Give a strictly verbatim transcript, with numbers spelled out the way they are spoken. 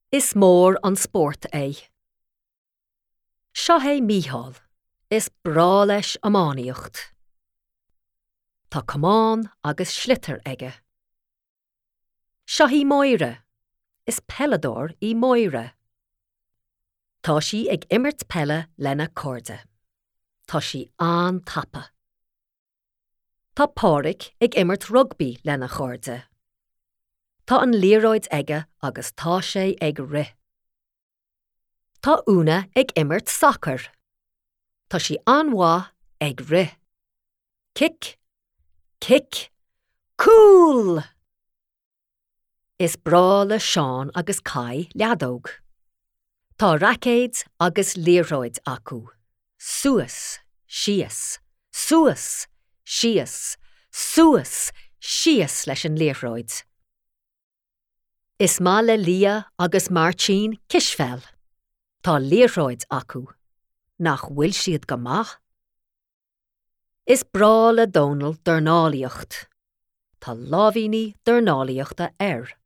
Is mór an sport é. Seo é Mícheál, is brá leis amánaíocht. Tá cumán agus sliotar aige. Seo hí Moire, is peladór í Moire. Tá sí ag imirt pelle lena corde. Tá sí an tapa. Tá Pádraig ag imirt rugby lena corde. Tá an líróid aige agus tá sé ag ri. Tá Una ag imirt soccer. Tá sí anmha ag ri. Kick, kick, cool! Is brá le Seán agus Kai leadóg. Tá racéid agus líróid acu. Suas, sias, suas, sias, suas, sias leis an líróid. Is má le Lia agus Martín Kisfell. Tá líróid acu. Nach bhfuil siad go maith. Is brá le Donal dornálaíocht. Tá lámhíní dornálaíochta air.